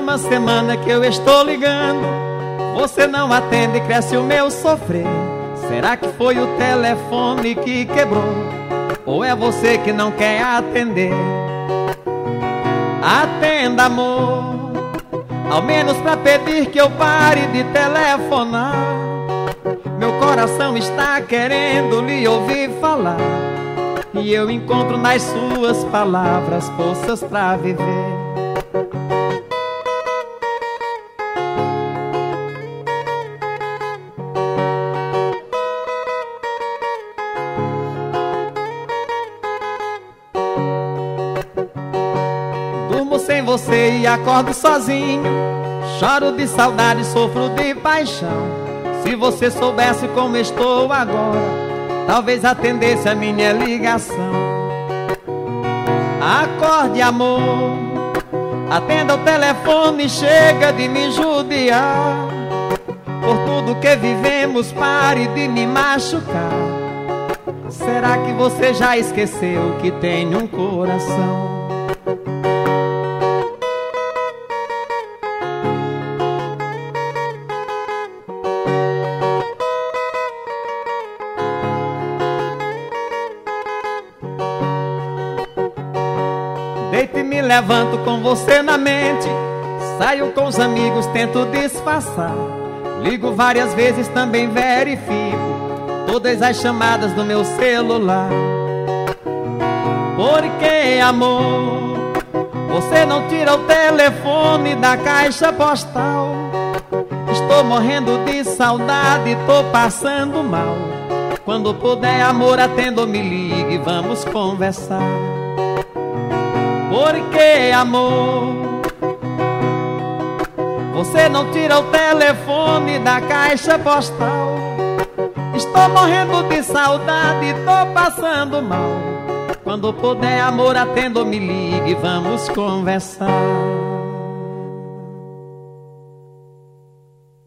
uma semana que eu estou ligando, você não atende, cresce o meu sofrer. Será que foi o telefone que quebrou? Ou é você que não quer atender? Atenda, amor, ao menos pra pedir que eu pare de telefonar. Meu coração está querendo lhe ouvir falar, e eu encontro nas suas palavras forças pra viver. Durmo sem você e acordo sozinho, choro de saudade, sofro de paixão. Se você soubesse como estou agora, talvez atendesse a minha ligação. Acorde, amor, atenda o telefone, chega de me judiar. Por tudo que vivemos, pare de me machucar. Será que você já esqueceu que tem um coração? Deito e me levanto com você na mente, saio com os amigos, tento disfarçar. Ligo várias vezes, também verifico todas as chamadas do meu celular. Por que, amor, você não tira o telefone da caixa postal? Estou morrendo de saudade, tô passando mal. Quando puder, amor, atenda ou me ligue, vamos conversar. Por que, amor, você não tira o telefone da caixa postal? Estou morrendo de saudade, tô passando mal. Quando puder, amor, atenda ou me ligue, vamos conversar.